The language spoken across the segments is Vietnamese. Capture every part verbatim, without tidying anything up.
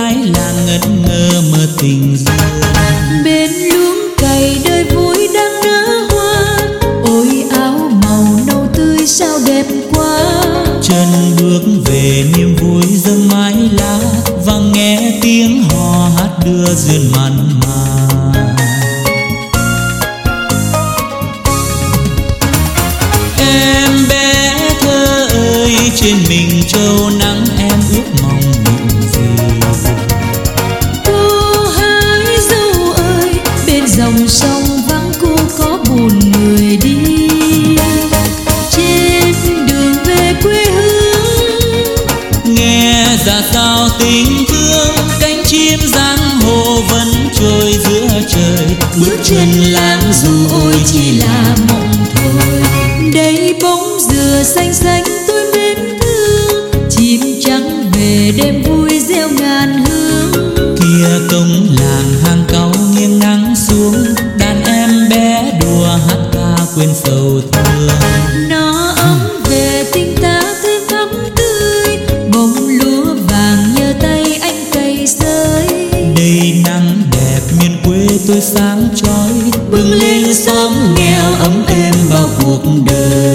mái làng ngẩn ngơ mơ tình duyên. Bên luống cày đời vui đang nở hoa, ôi áo màu nâu tươi sao đẹp quá. Chân bước về niềm vui dâng mái lá, và nghe tiếng hò hát đưa duyên mặn mà. Em bé thơ ơi, trên mình trâu nắng em ước mong những gì? Cô hái dâu ơi, bên dòng sông vắng cô có buồn người đi. Trên đường về quê hương, nghe ra sao tình thương, cánh chim giang hồ vẫn trôi giữa trời. bước chân lãng du ôi chỉ là mộng thôi. Đây bóng dừa xanh xanh tôi mến thương, chim trắng về đêm vui gieo ngàn hương. Kia cổng làng hàng cau nghiêng nắng xuống, đàn em bé đùa hát ca quên sầu thương. Nó ấm về tình ta thêm thắm tươi, bông lúa vàng nhờ tay anh cày sới. Đây nắng đẹp miền quê tôi sáng chói, bừng lên xóm nghèo ấm êm bao cuộc đời.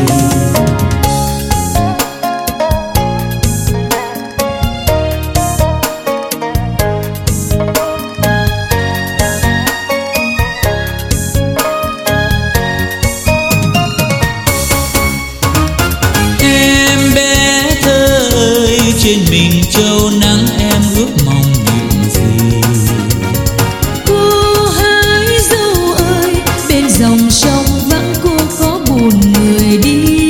Em bé thơ ơi, trên mình trâu nắng em ước mong những gì? Cô hái dâu ơi, bên dòng sông vắng cô có buồn người đi.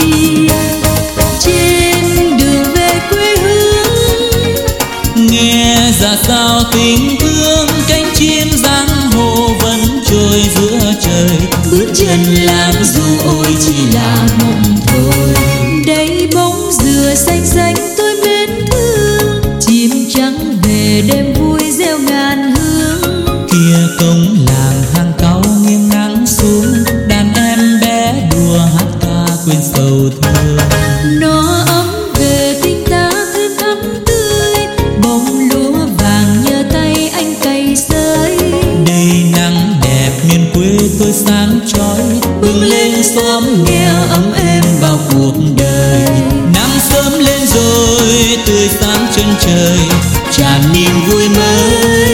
Trên đường về quê hương, Nghe ra sao tình thương, cánh chim giang hồ vẫn trôi giữa trời. bước chân lãng du ôi chỉ là mộng thôi. Đây bóng dừa xanh xanh tôi mến thương, chim trắng về đêm vui gieo ngàn hương. Kia cổng làng hàng cau nghiêng nắng xuống, đàn em bé đùa hát ca quên sầu thương. Nó ấm về tình ta thêm thắm tươi, bông lúa vàng nhờ tay anh cày sới. Đây nắng đẹp miền quê tôi sáng chói, bừng lên xóm nghèo ấm êm bao cuộc đời. Nắng sớm lên rồi tươi sáng chân trời, tràn niềm vui mới.